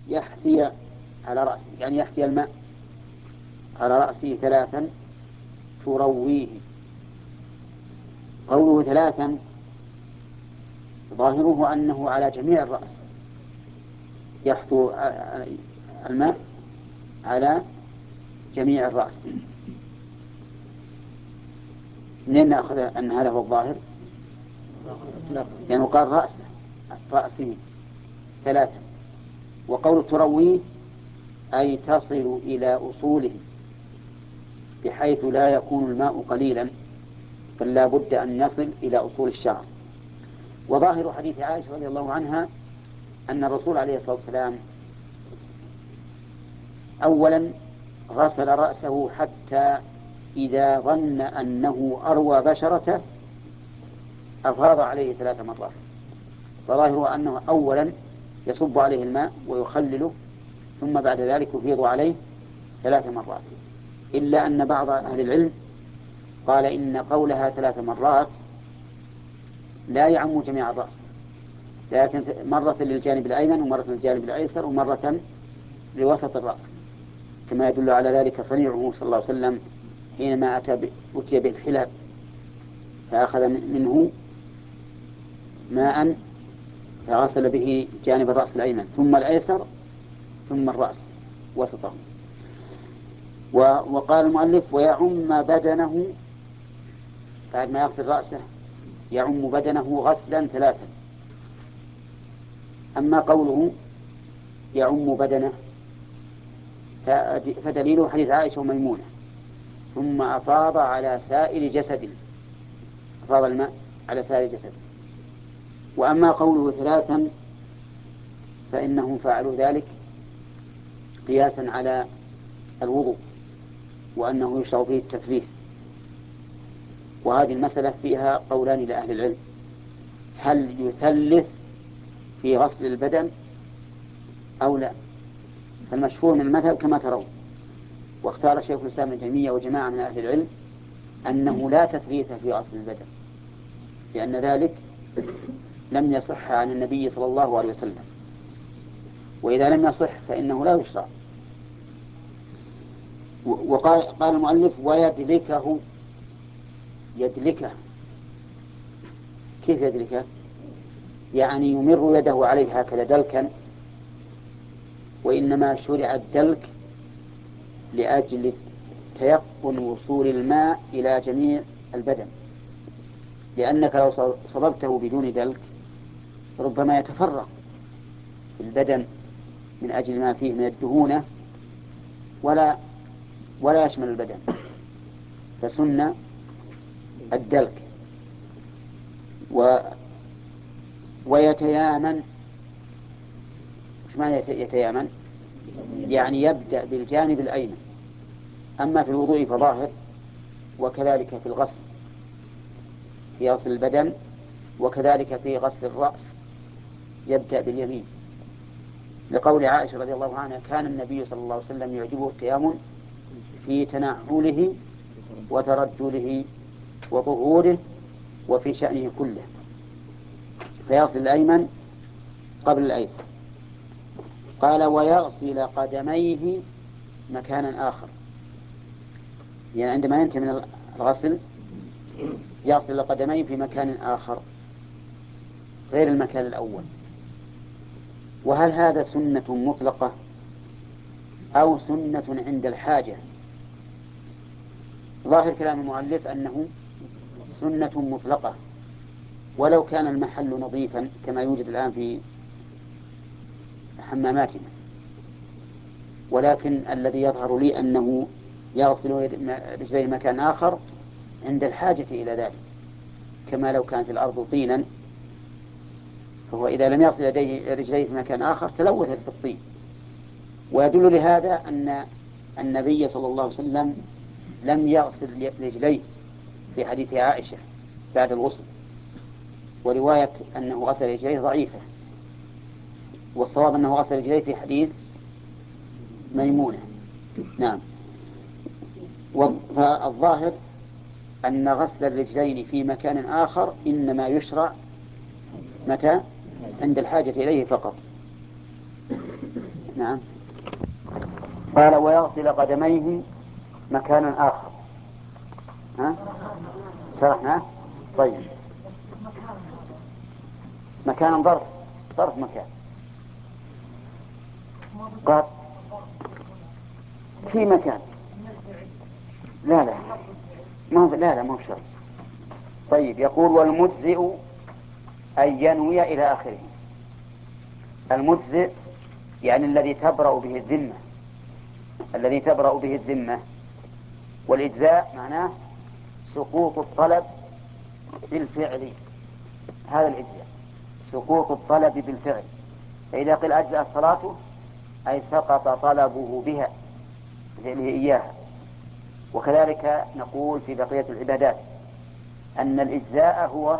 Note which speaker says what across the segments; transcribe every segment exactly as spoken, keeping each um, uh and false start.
Speaker 1: يحثي على رأسه، يعني يحثي الماء على رأسه ثلاثا ترويه. قوله ثلاثا ظاهره أنه على جميع الرأس، يحثو الماء على جميع الرأس. منين نأخذ أن هذا هو الظاهر؟ يعني قال رأسه رأسه ثلاثة. وقول ترويه أي تصل إلى أصوله بحيث لا يكون الماء قليلا، بل لا بد أن يصل إلى أصول الشعر. وظاهر حديث عائشة رضي الله عنها أن الرسول عليه الصلاة والسلام أولا غسل رأسه حتى إذا ظن أنه أروى بشرته أفاض عليه ثلاث مرات. فظاهره أنه أولا يصب عليه الماء ويخلله، ثم بعد ذلك يفيض عليه ثلاث مرات. إلا أن بعض أهل العلم قال إن قولها ثلاث مرات لا يعم جميع الرأس، لكن مرة للجانب الأيمن ومرة للجانب الأيسر ومرة لوسط الرأس، كما يدل على ذلك صنيعه صلى الله عليه وسلم حينما أتى أتي بالحلاب فأخذ منه ماء فغسل به جانب الرأس الأيمن ثم الأيسر ثم الرأس وسطه. وقال المؤلف ويعم بدنه، بعد ما يغسل رأسه يعم بدنه غسلا ثلاثا. أما قوله يعم بدنه فدليله حديث عائشة وميمونة ثم أفاض على سائر جسده، أفاض الماء على سائر جسده. وأما قوله ثلاثا فإنهم فعلوا ذلك قياسا على الوضوء وأنه يشرع فيه التثليث. وهذه المسألة فيها قولان لأهل العلم، هل يثلث في غسل البدن أو لا؟ فالمشهور من المذهب كما ترون، واختار شيخ الإسلام ابن تيمية وجماعة من أهل العلم أنه لا تثليث في غسل البدن، لأن ذلك لم يصح عن النبي صلى الله عليه وسلم، وإذا لم يصح فإنه لا يشرع. وقال قال المؤلف ويدلكه. يدلكه كيف يدلكه؟ يعني يمر يده عليه هكذا دلكا، وإنما شرع الدلك لأجل تيقن وصول الماء إلى جميع البدن، لأنك لو صببته بدون دلك ربما يتفرق في البدن من أجل ما فيه من الدهونة ولا ولا يشمل البدن، فسن الدلك. و ويتيامن. وش معنى يتيامن؟ يعني يبدأ بالجانب الأيمن، أما في الوضوء فظاهر، وكذلك في الغسل في غسل البدن، وكذلك في غسل الرأس يبدأ باليمين، لقول عائشة رضي الله عنها كان النبي صلى الله عليه وسلم يعجبه التيامن في تنعله وترجله وظهوره وفي شأنه كله، فيغسل الأيمن قبل الأيسر. قال ويغسل قدميه مكانا آخر، يعني عندما ينتهي من الغسل يغسل قدميه في مكان آخر غير المكان الأول. وهل هذا سنة مطلقة أو سنة عند الحاجة؟ ظاهر كلام المؤلف أنه سنة مطلقة ولو كان المحل نظيفا كما يوجد الآن في حماماتنا، ولكن الذي يظهر لي أنه يغسل رجليه مكان آخر عند الحاجة إلى ذلك، كما لو كانت الأرض طينا فهو إذا لم يغسل رجليه في مكان آخر تلوثت بالطين. ويدل لهذا أن النبي صلى الله عليه وسلم لم يغسل رجليه في حديث عائشة بعد الغسل، ورواية أنه غسل رجليه ضعيفة، والصواب أنه غسل رجليه في حديث ميمونة. نعم. فالظاهر أن غسل الرجلين في مكان آخر إنما يشرع متى؟ عند الحاجة إليه فقط. نعم. قال ويغسل قدميه مكانا آخر. ها؟ شرحنا. طيب مكانا ظرف ظرف مكان. قال في مكان. لا لا ما لا لا ما هو شرط. طيب يقول والمجزئ أن ينوي إلى آخره. المجزئ يعني الذي تبرأ به الذمة، الذي تبرأ به الذمة. والإجزاء معناه سقوط الطلب بالفعل، هذا الإجزاء سقوط الطلب بالفعل. فإذا قيل أجزأت صلاته أي سقط طلبه بها فعله إياها. وكذلك نقول في بقية العبادات أن الإجزاء هو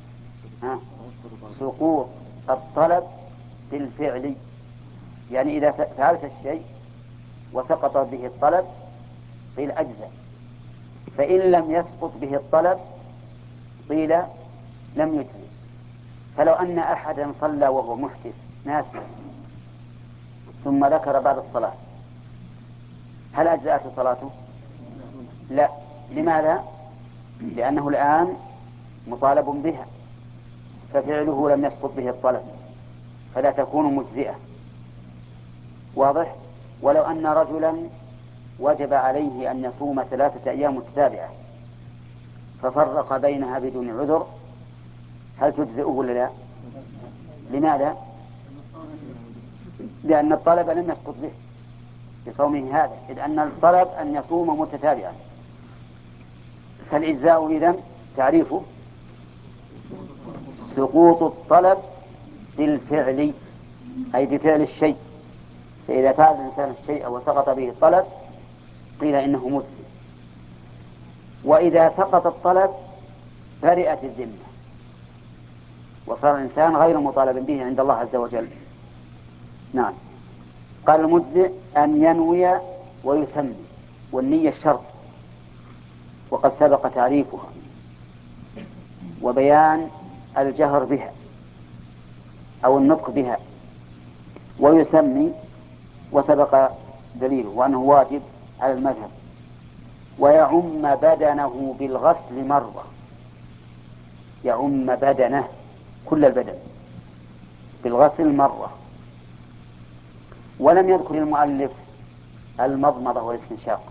Speaker 1: سقوط الطلب بالفعل، يعني إذا فعلت الشيء وسقط به الطلب قيل أجزاء، فإن لم يسقط به الطلب قيل لم يجزئ. فلو أن أحدا صلى وهو محدث ناسيا ثم ذكر بعد الصلاة هل أجزأته صلاته؟ لا. لماذا؟ لأنه الآن مطالب بها ففعله لم يسقط به الطلب فلا تكون مجزئة. واضح؟ ولو أن رجلا وجب عليه أن يصوم ثلاثة أيام متتابعة ففرق بينها بدون عذر هل تجزئه ولا لا؟ لماذا؟ لأن الطلب لم يسقط به بصومه هذا، إذ أن الطلب أن يصوم متتابعا. فالإجزاء إذن تعريفه سقوط الطلب بالفعل أي بفعل الشيء. فإذا فعل الإنسان الشيء وسقط به الطلب قيل إنه مجزئ. وإذا سقط الطلب برئت الذمة وصار الإنسان غير مطالب به عند الله عز وجل. نعم. قال المجزئ أن ينوي ويسمي، والنية الشرط وقد سبق تعريفها وبيان الجهر بها أو النطق بها. ويسمي وسبق دليله وأنه واجب على المذهب. ويعم بدنه بالغسل مرة، يعم بدنه كل البدن بالغسل مرة. ولم يذكر المؤلف المضمضة والاستنشاق،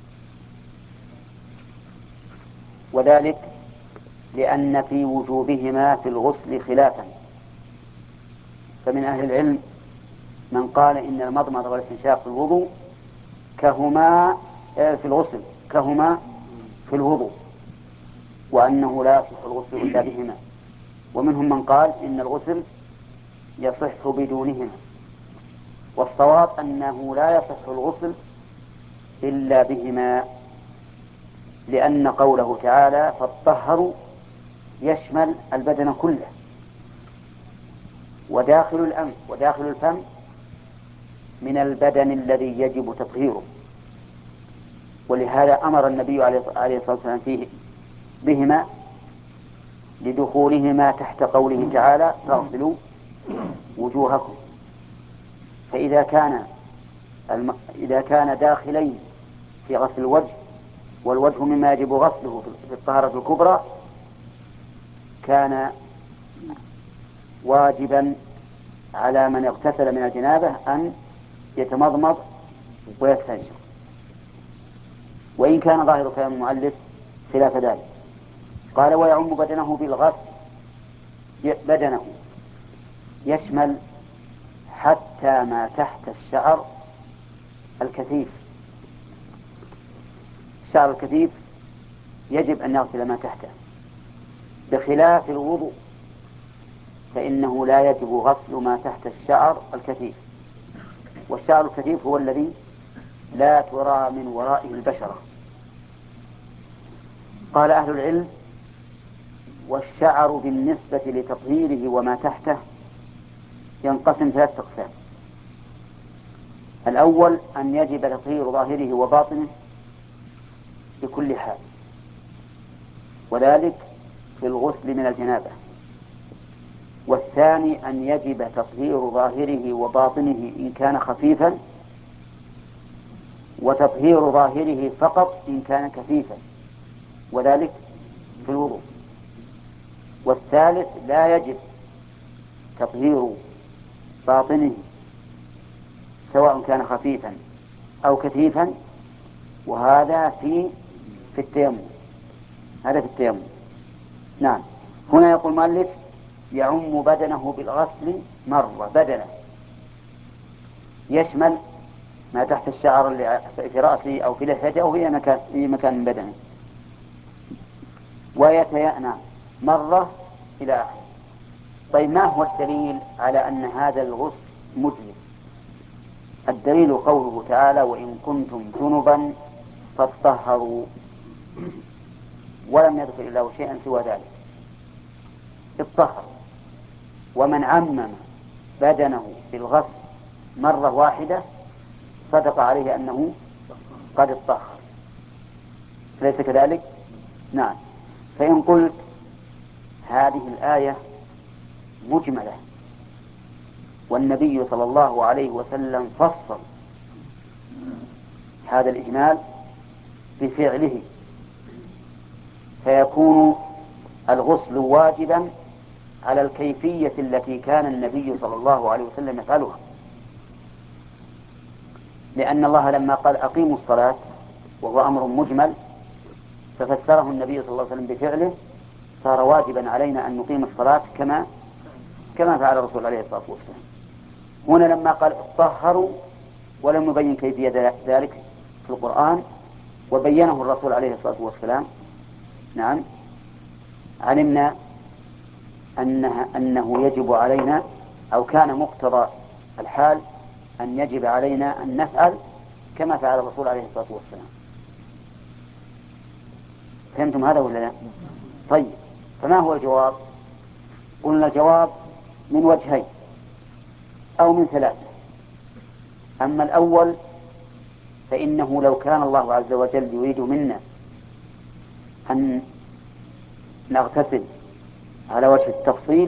Speaker 1: وذلك لأن في وجوبهما في الغسل خلافا. فمن أهل العلم من قال إن المضمضة والاستنشاق في الوضوء كهما في الغسل كهما في الوضوء، وأنه لا يصح الغسل إلا بهما. ومنهم من قال إن الغسل يصح بدونهما. والصواب أنه لا يصح الغسل إلا بهما، لأن قوله تعالى فالطهر يشمل البدن كله، وداخل الأنف وداخل الفم من البدن الذي يجب تطهيره. ولهذا أمر النبي عليه الصلاة والسلام فيه بهما لدخولهما تحت قوله تعالى فاغسلوا وجوهكم. فإذا كان الم... إذا كان داخلين في غسل الوجه والوجه مما يجب غسله في الطهارة الكبرى كان واجبا على من اغتسل من الجنابة أن يتمضمض ويستنشق، وإن كان ظاهر كلام المؤلف خلاف ذلك. قال ويعم بدنه بالغسل، بدنه يشمل حتى ما تحت الشعر الكثيف. الشعر الكثيف يجب أن يغسل ما تحته، بخلاف الوضوء فإنه لا يجب غسل ما تحت الشعر الكثيف. والشعر الكثيف هو الذي لا ترى من ورائه البشرة. قال أهل العلم والشعر بالنسبة لتطهيره وما تحته ينقسم ثلاثة أقسام. الأول أن يجب تطهير ظاهره وباطنه بكل حال، وذلك في الغسل من الجنابة. والثاني أن يجب تطهير ظاهره وباطنه إن كان خفيفا، وتطهير ظاهره فقط إن كان كثيفا، وذلك في الوضوء. والثالث لا يجب تطهير باطنه سواء كان خفيفا أو كثيفا، وهذا في في التيمم. هذا في التيمم. نعم. هنا يقول المؤلف يعم بدنه بالغسل مرة. بدنه يشمل ما تحت الشعر اللي في رأسه أو في لحيته أو في مكان في مكان من بدنه. ويتيأنى مرة إلى آخره. طيب ما هو الدليل على أن هذا الغسل مجزئ؟ الدليل قوله تعالى وإن كنتم جنبا فاطهروا، ولم يذكر الله شيئا سوى ذلك، اطهروا. ومن عمم بدنه بالغسل مرة واحدة صدق عليه أنه قد اطهر، ليس كذلك؟ نعم. فإن قلت هذه الآية مجملة والنبي صلى الله عليه وسلم فصل هذا الإجمال بفعله، فيكون الغسل واجبا على الكيفية التي كان النبي صلى الله عليه وسلم يفعلها، لأن الله لما قال أقيموا الصلاة وهو أمر مجمل ففسره النبي صلى الله عليه وسلم بفعله، صار واجبا علينا أن نقيم الصلاة كما كما فعل الرسول عليه الصلاة والسلام. هنا لما قال اطهروا ولم يبين كيفية ذلك في القرآن وبينه الرسول عليه الصلاة والسلام، نعم، علمنا أنها أنه يجب علينا أو كان مقتضى الحال أن يجب علينا أن نفعل كما فعل الرسول عليه الصلاة والسلام. فهمتم هذا ولا لا؟ طيب، فما هو الجواب؟ قلنا الجواب من وجهين أو من ثلاثة. أما الأول فإنه لو كان الله عز وجل يريد منا أن نغتسل على وجه التفصيل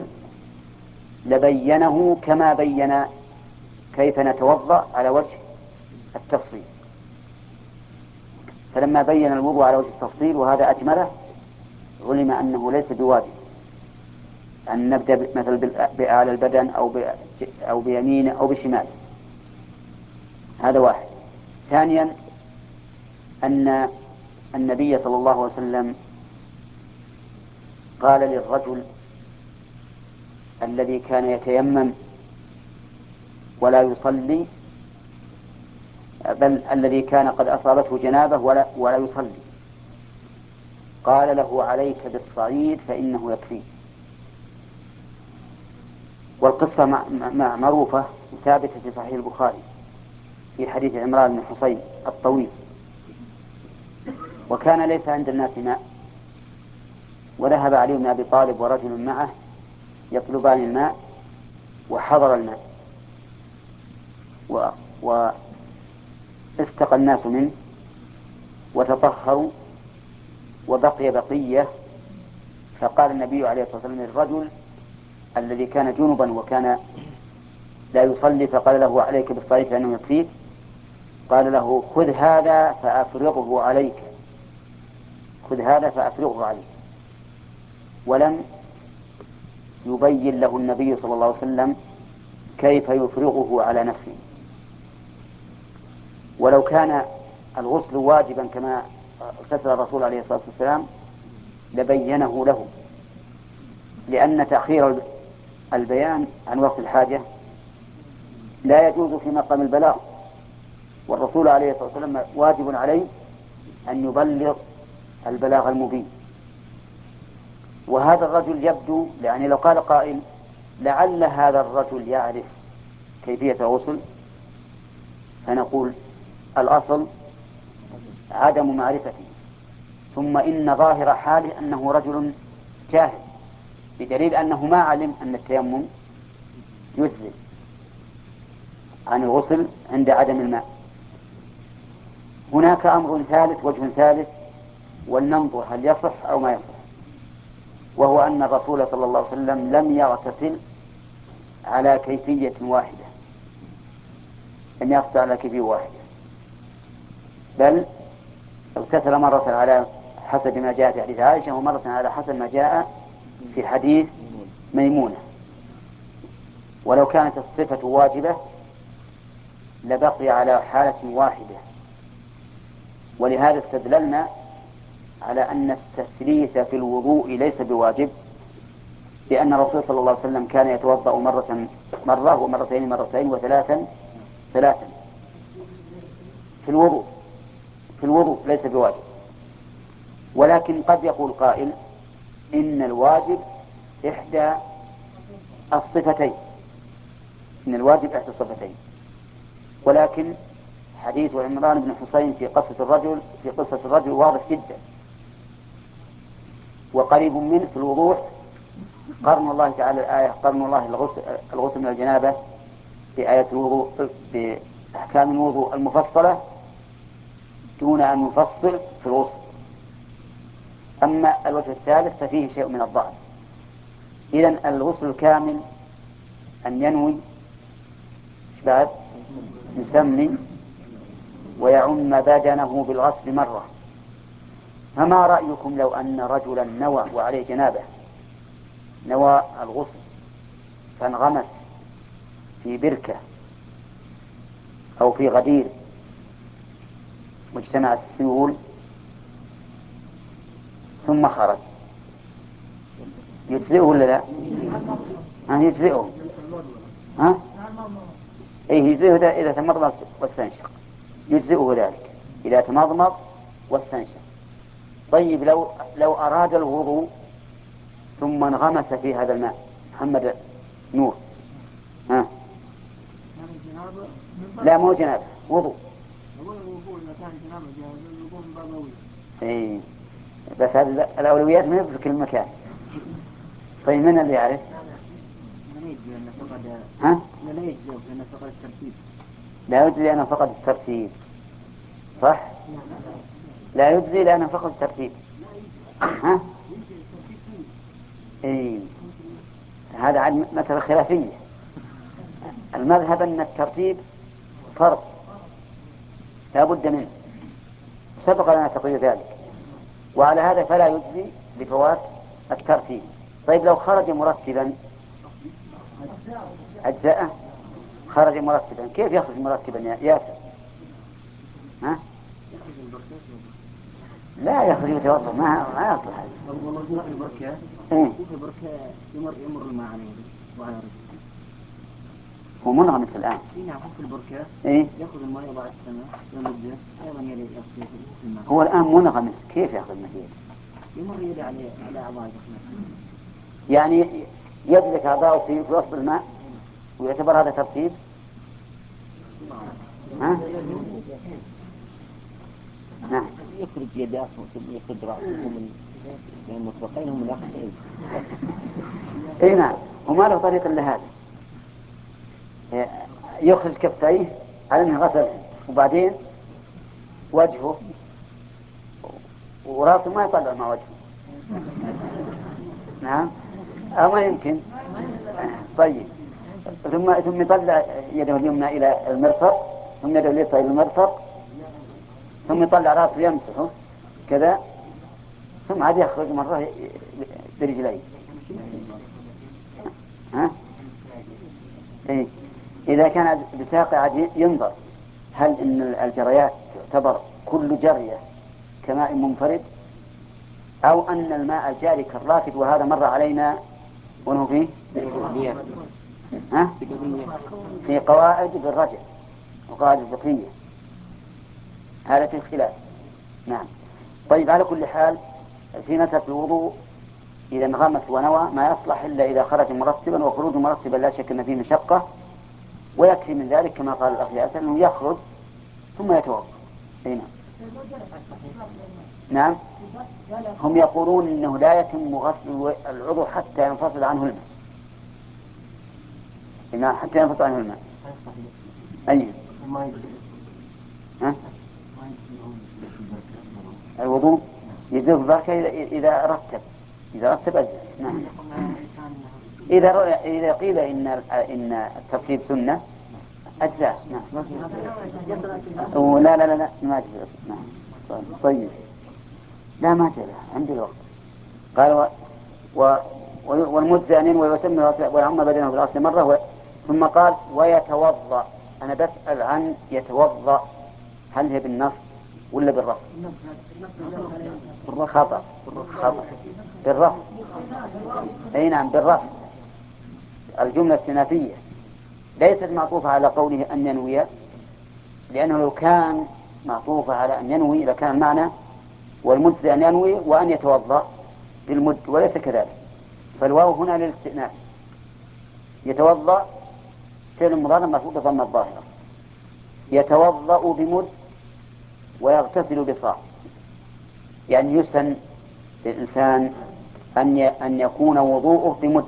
Speaker 1: لبينه كما بين كيف نتوضأ على وجه التفصيل. فلما بين الوضوء على وجه التفصيل وهذا أجمله علم أنه ليس بواجب أن نبدأ مثلا بأعلى البدن أو أو بيمينه أو بشماله. هذا واحد. ثانيا أن النبي صلى الله عليه وسلم قال للرجل الذي كان يتيمم ولا يصلي، بل الذي كان قد أصابته جنابه ولا, ولا يصلي، قال له عليك بالصعيد فإنه يكفيك. والقصة معروفة ثابتة في صحيح البخاري في حديث عمران بن حصين الطويل. وكان ليس عند الناس ماء، وذهب علي بن أبي طالب ورجل معه يطلبان الماء، وحضر الماء و... واستقى الناس منه وتطهروا وبقي بقية. فقال النبي عليه الصلاة والسلام للرجل الذي كان جنبا وكان لا يصلي فقال له عليك بالصلاة فإنه يكفيك، قال له خذ هذا فأفرغه عليك، خذ هذا فأفرغه عليك. ولم يبين له النبي صلى الله عليه وسلم كيف يفرغه على نفسه. ولو كان الغسل واجبا كما اغتسل الرسول عليه الصلاة والسلام لبينه له، لأن تأخير البيان عن وقت الحاجة لا يجوز في مقام البلاغ، والرسول عليه الصلاة والسلام واجب عليه أن يبلغ البلاغ المبين. وهذا الرجل يبدو، يعني لو قال قائل لعل هذا الرجل يعرف كيفية الغسل، فنقول الأصل عدم معرفته، ثم إن ظاهر حاله أنه رجل جاهل، بدليل أنه ما علم أن التيمم يجزئ عن الغسل عند عدم الماء. هناك أمر ثالث، وجه ثالث، ولننظر هل يصح أو ما يصح، وهو أن الرسول صلى الله عليه وسلم لم يغتسل على كيفية واحدة، لم يقصر على كيفية واحدة، بل اغتسل مرة على حسب ما جاء في حديث عائشة، ومرة على حسب ما جاء في حديث ميمونة. ولو كانت الصفة واجبة لبقي على حالة واحدة. ولهذا استدللنا على أن التثليث في الوضوء ليس بواجب، لأن الرسول صلى الله عليه وسلم كان يتوضأ مرة مرة ومرتين مرتين وثلاثا ثلاثا في الوضوء في الوضوء ليس بواجب. ولكن قد يقول قائل إن الواجب إحدى الصفتين إن الواجب إحدى الصفتين ولكن حديث عمران بن حسين في قصة الرجل في قصة الرجل واضح جدا وقريب منه في الوضوح. قرن الله تعالى الآية قرن الله الغسل, الغسل من الجنابة بآية الوضوء بأحكام الوضوء المفصلة دون أن يفصل في الغسل. أما الوجه الثالث ففيه شيء من الضعف. إذن الغسل الكامل أن ينوي بعد يسمي ويعم بدنه بالغسل مرة. فما رأيكم لو أن رجلا نوى وعليه جنابه نوى الغسل فانغمس في بركة أو في غدير واجتمعت السيول ثم خرج، يجزئه ولا لا؟ ها يجزئه ها؟ إيه يجزئه إذا تمضمض واستنشق، يجزئه ذلك إذا تمضمض واستنشق. طيب لو لو أراد الوضوء ثم انغمس في هذا الماء محمد نور ها؟ لا مو جنابه وضوء. إيه بس هذه الأولويات ما في كل مكان. طيب من اللي يعرف؟ ها؟ لا يجزي لأنه فقد الترتيب. لا يجزي لأنه فقد الترتيب صح؟ لا يجزي لأنه فقد الترتيب. ها؟ إيه هذا عاد مسألة خلافية. المذهب أن الترتيب فرض لا بد منه، سبق لنا تقرير ذلك، وعلى هذا فلا يجزي لفوات الترتيب. طيب لو خرج مرتبا أجزاءه؟ خرج مرتبا كيف يخرج مرتبا يا ياسر؟ ها؟ لا يخرج يتوضا ما ما يصلح هذا. والله في البركة في البركة يمر يمر الماء عليه وعلى رجله. هو منغمس الآن. نعم في البركة إيه؟ يأخذ الماء بعد السنة يمده أيضا يلي يأخذ الماء. هو الآن منغمس كيف يأخذ الماء؟ يمر يدي على على أعضائه. يعني يدلك أعضاؤه في وسط الماء ويعتبر هذا ترتيب؟ ها؟ نعم. يخرج يداه ويخرج رأسه من المطلقين هم الأخرين. إيه نعم وما له طريق إلا هذا. يخرج كفتيه على أنه غسلهم وبعدين وجهه ورأسه ما يطلع مع وجهه. نعم أو ما يمكن. طيب ثم ثم يطلع يده اليمنى إلى المرفق ثم يده اليسرى إلى المرفق ثم يطلع رأسه يمسحه كذا ثم عاد يخرج مرة برجليه. ها؟ إيه؟ إذا كان بساق عاد ينظر هل إن الجريات تعتبر كل جرية كماء منفرد أو أن الماء الجاري كالراكد وهذا مر علينا ونهو فيه ها؟ في قواعد بالرجع وقواعد الفقهية هذا في الخلاف. نعم. طيب على كل حال في مسألة الوضوء إذا انغمس ونوى ما يصلح إلا إذا خرج مرتبا، وخروج مرتبا لا شك أن فيه مشقة، ويكفي من ذلك كما قال الأخ ياسر أنه يخرج ثم يتوضأ. نعم. نعم هم يقولون إنه لا يتم غسل العضو حتى ينفصل عنه الماء. إنه حتى ينفصل عنه الماء. أي ها؟ الوضوء يجوز البركة إذا رتب إذا رتب أجل. نعم. إذا رأي إذا قيل إن إن الترتيب سنة أجزاء. نعم. لا لا لا لا ما أجزاء. نعم. طيب. لا ما أجزاء عندي الوقت. قال و... و... والمجزي أن ينوي ويسمي ويعم بدنه بالأصل مرة و... ثم قال ويتوضأ. أنا بسأل عن يتوضأ هل هي بالنص ولا بالرفع؟ خطأ خطأ بالرفع. أي نعم بالرفع. الجملة الثلاثية ليست معطوفة على قوله أن ينوي، لأنه لو كان معطوفة على أن ينوي لكان المعنى والمجزي أن ينوي وأن يتوضأ بالمد، وليس كذلك. فالواو هنا للاستئناف. يتوضأ فعل مضارع مرفوع بضم الظاهرة، يتوضأ بمد ويغتسل بصاع. يعني يسن للإنسان أن أن يكون وضوءه بمد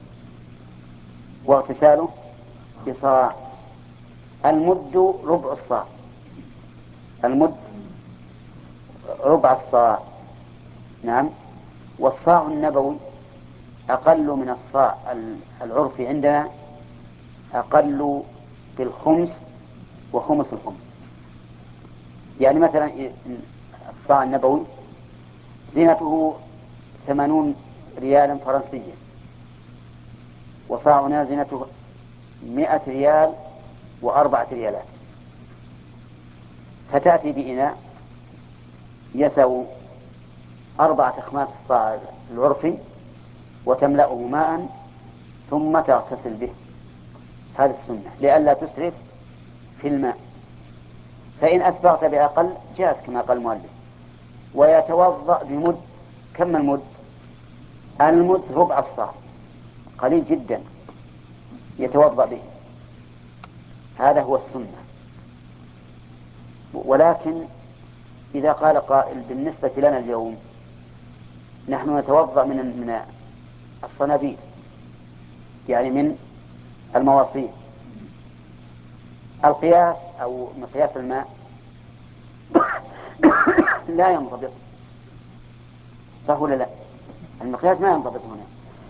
Speaker 1: واغتساله بصاع. المد ربع الصاع، المد ربع الصاع. نعم. والصاع النبوي أقل من الصاع العرفي عندنا، أقل بالخمس وخمس الخمس. يعني مثلا الصاع النبوي زينته ثمانون ريالا فرنسيا، وصاعنا زينته مئة ريال وأربعة ريالات. فتأتي بإناء يساوي أربعة أخماس الصاع العرفي وتملأه ماء ثم تغتسل به. هذه السنة لئلا تسرف في الماء. فإن أسبغت بأقل جاز كما قال المؤلف. ويتوضأ بمد. كم المد؟ المد ربع الصاع، قليل جدا يتوضأ به. هذا هو السنة. ولكن إذا قال قائل بالنسبة لنا اليوم نحن نتوضأ من من الصنابير، يعني من المواصيل، القياس أو مقياس الماء لا ينضبط، صح ولا لا؟ المقياس ما ينضبط هنا.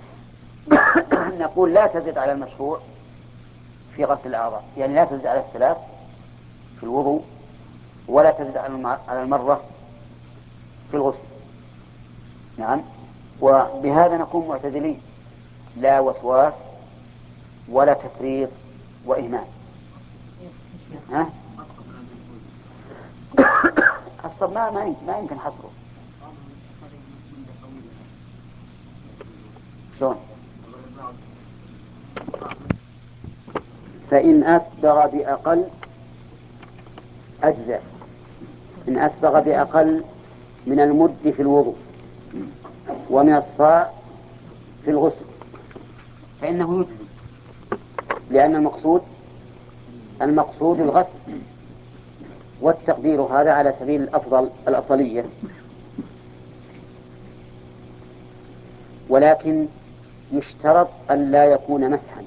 Speaker 1: نقول لا تزد على المشروع في غسل الأعضاء، يعني لا تزد على الثلاث في الوضوء ولا تزد على المرة في الغسل. نعم. وبهذا نكون معتدلين، لا وسواس ولا تفريط وإهمال. ها؟ حصر ما ما يمكن حصره. شلون؟ فإن أسبغ بأقل أجزاء. إن أسبغ بأقل من المد في الوضوء ومن الصاع في الغسل فإنه يجزي، لأن المقصود المقصود الغسل، والتقدير هذا على سبيل الأفضل الأفضلية. ولكن يشترط أن لا يكون مسحا،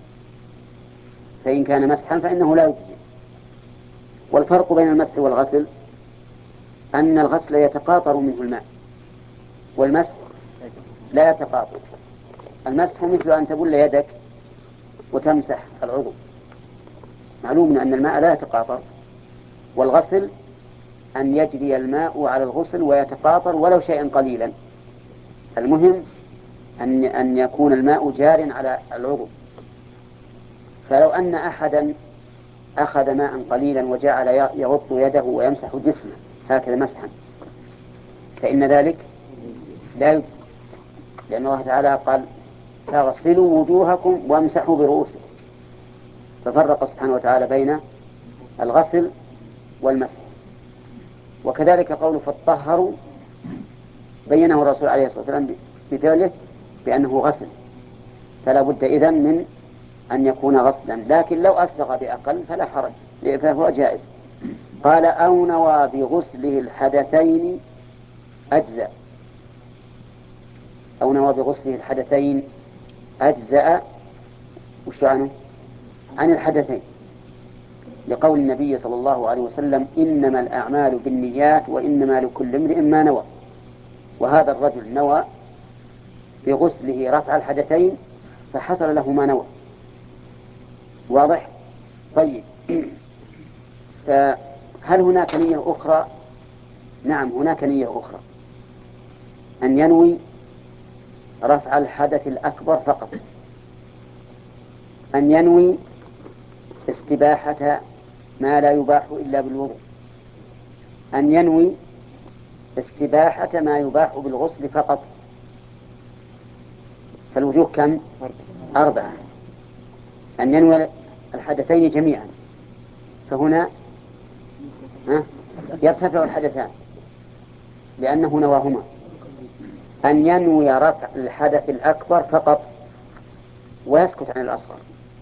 Speaker 1: فإن كان مسحا فإنه لا يجزي. والفرق بين المسح والغسل أن الغسل يتقاطر منه الماء والمسح لا يتقاطر. المسح مثل أن تبل يدك وتمسح العضو، معلوم أن الماء لا يتقاطر. والغسل أن يجري الماء على الغسل ويتقاطر ولو شيئا قليلا. المهم أن أن يكون الماء جار على العضو. فلو أن أحدا أخذ ماء قليلا وجعل يغط يده ويمسح جسمه هكذا مسحا فإن ذلك لا يجزي، لأن الله تعالى قال فاغسلوا وجوهكم وامسحوا برؤوسكم، ففرق سبحانه وتعالى بين الغسل والمسح. وكذلك قوله فاتطهروا بينه الرسول عليه الصلاة والسلام بفعله بأنه غسل، فلا بد إذن من أن يكون غسلا. لكن لو أسبغ بأقل فلا حرج، فهو جائز. قال أو نوى بغسله الحدثين أجزاء. أو نوى بغسله الحدثين أجزاء. وش عنه؟ عن الحدثين، لقول النبي صلى الله عليه وسلم إنما الأعمال بالنيات وإنما لكل امرئ ما نوى. وهذا الرجل نوى بغسله رفع الحدثين فحصل له ما نوى. واضح؟ طيب، فهل هناك نية أخرى؟ نعم، هناك نية أخرى، أن ينوي رفع الحدث الأكبر فقط، أن ينوي استباحة ما لا يباح إلا بالوضوء، أن ينوي استباحة ما يباح بالغسل فقط. فالوجوه كم؟ أربعة. أن ينوي الحدثين جميعا، فهنا يرتفع الحدثان لأنه نواهما. أن ينوي رفع الحدث الأكبر فقط ويسكت عن الأصغر.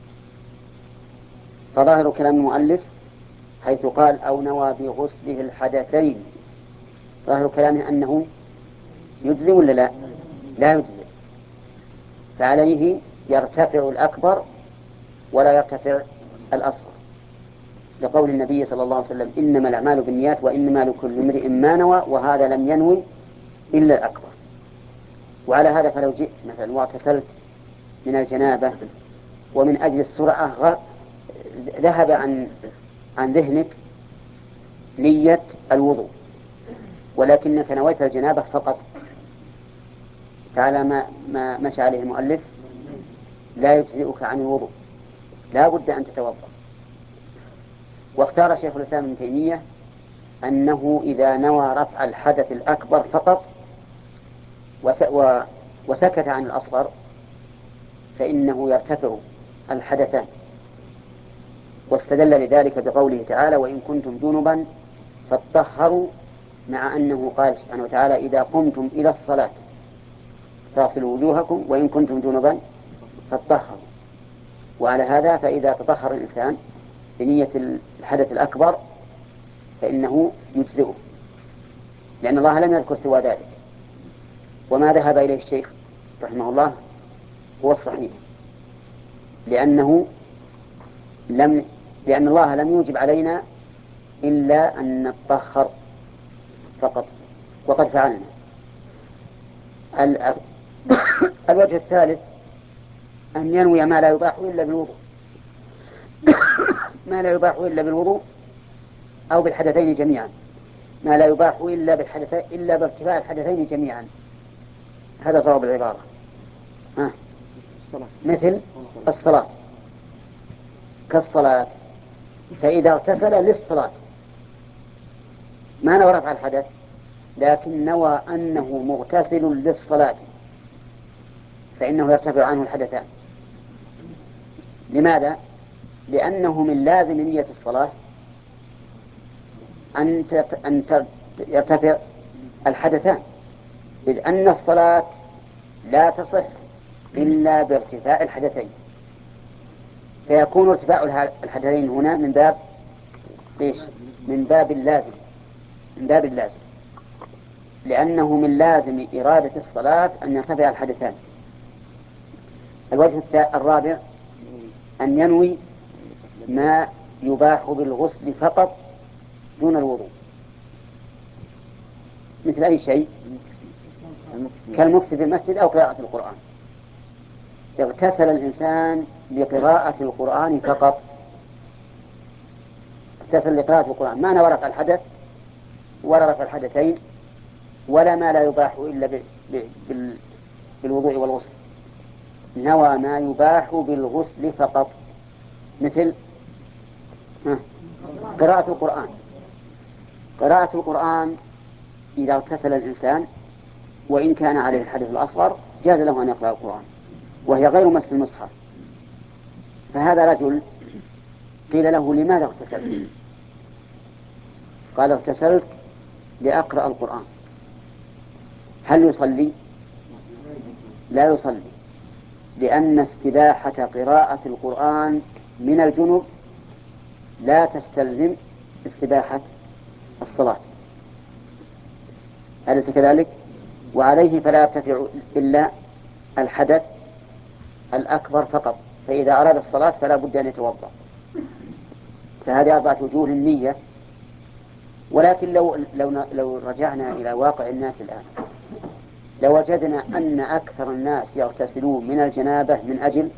Speaker 1: فظاهر كلام المؤلف حيث قال أو نوى بغسله الحدثين، ظاهر كلامه أنه يجزي ولا لا؟ لا يجزي. فعليه يرتفع الأكبر ولا يرتفع الأصغر، لقول النبي صلى الله عليه وسلم إنما الأعمال بالنيات وإنما لكل امرئ ما نوى، وهذا لم ينوي إلا الأكبر. وعلى هذا فلو جئت مثلا واغتسلت من الجنابة ومن أجل السرعة ذهب عن عن ذهنك نية الوضوء ولكنك نويت الجنابة فقط، فعلى ما, ما مشى عليه المؤلف لا يجزئك عن الوضوء، لا بد أن تتوضأ. واختار شيخ الإسلام ابن تيمية أنه إذا نوى رفع الحدث الأكبر فقط وسكت عن الأصغر فإنه يرتفع الحدثان، واستدل لذلك بقوله تعالى وإن كنتم جنبا فاطهروا، مع أنه قال سبحانه وتعالى إذا قمتم إلى الصلاة فاغسلوا وجوهكم وإن كنتم جنبا فاطهروا. وعلى هذا فإذا تطهر الإنسان بنية الحدث الأكبر فإنه يجزئه، لأن الله لم يذكر سوى ذلك. وما ذهب إليه الشيخ رحمه الله هو الصحيح، لأنه لم لأن الله لم يوجب علينا إلا أن نتطهر فقط، وقد فعلنا. الوجه الثالث أن ينوي ما لا يباح إلا بالوضوء ما لا يباح إلا بالوضوء أو بالحدثين جميعا، ما لا يباح إلا بالحدثين إلا بارتفاع الحدثين جميعا، هذا صواب العبارة. ها. مثل الصلاة كالصلاة، فإذا اغتسل للصلاة ما نوى رفع الحدث لكن نوى أنه مغتسل للصلاة فإنه يرتفع عنه الحدثان. لماذا؟ لأنه من لازم نية الصلاة أن أن يرتفع الحدثان، إذ أن الصلاة لا تصح إلا بارتفاع الحدثين، فيكون ارتفاع الحدثين هنا من باب إيش؟ من باب اللازم، من باب اللازم، لأنه من لازم إرادة الصلاة أن يرتفع الحدثان. الوجه الرابع أن ينوي ما يباح بالغسل فقط دون الوضوء، مثل أي شيء كالمكث في المسجد أو قراءة القرآن. اغتسل الإنسان لقراءة القرآن فقط، اغتسل لقراءة القرآن ما نوى رفع الحدث ولا رفع الحدثين ولا ما لا يباح إلا ب... ب... بال... بالوضوء والغسل، نوى ما يباح بالغسل فقط، مثل قراءة القرآن. قراءة القرآن إذا اغتسل الإنسان وإن كان عليه الحدث الأصغر جاز له أن يقرأ القرآن وهي غير مس المصحف. فهذا رجل قيل له لماذا اغتسلت؟ قال اغتسلت لأقرأ القرآن. هل يصلي؟ لا يصلي، لأن استباحة قراءة القرآن من الجنوب لا تستلزم استباحة الصلاة، أليس كذلك؟ وعليه فلا يرتفع إلا الحدث الأكبر فقط، فإذا أراد الصلاة فلا بد أن يتوضأ. فهذه أربعة وجوه النية. ولكن لو, لو, لو رجعنا إلى واقع الناس الآن لوجدنا أن أكثر الناس يغتسلون من الجنابة من أجل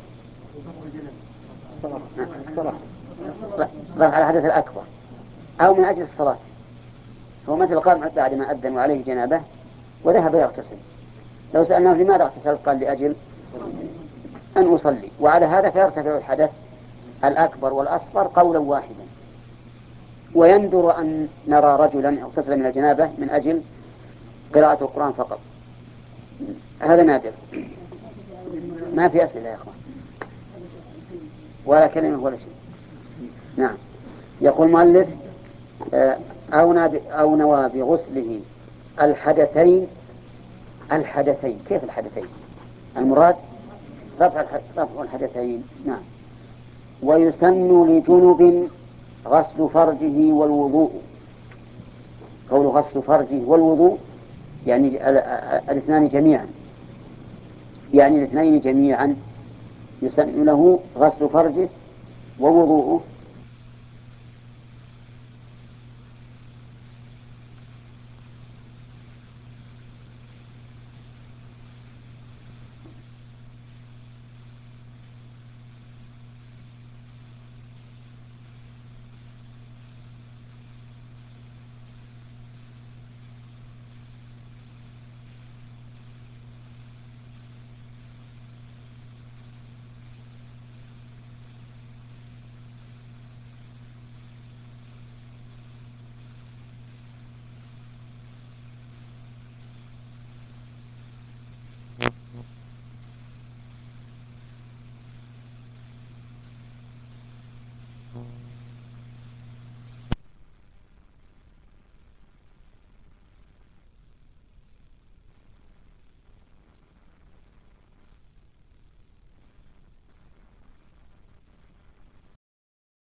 Speaker 1: الصلاة، رفع الحدث الأكبر، أو من أجل الصلاة. هو مثل قام بعد ما أذن وعليه جنابة وذهب يغتسل، لو سألناه لماذا اغتسل قال لأجل أن أصلي. وعلى هذا فيرتفع الحدث الأكبر والأصغر قولا واحدا. ويندر أن نرى رجلا اغتسل من الجنابة من أجل قراءة القرآن فقط، هذا نادر. ما في أسئلة يا أخوان ولا كلمة ولا شيء. نعم. يقول مؤلف أو أو نوى بغسله الحدثين. الحدثين كيف الحدثين؟ المراد رفع الحدثين. نعم. ويسن لجنب غسل فرجه والوضوء. قول غسل فرجه والوضوء يعني الاثنان جميعا، يعني الاثنين جميعا يسن له غسل فرجه ووضوءه.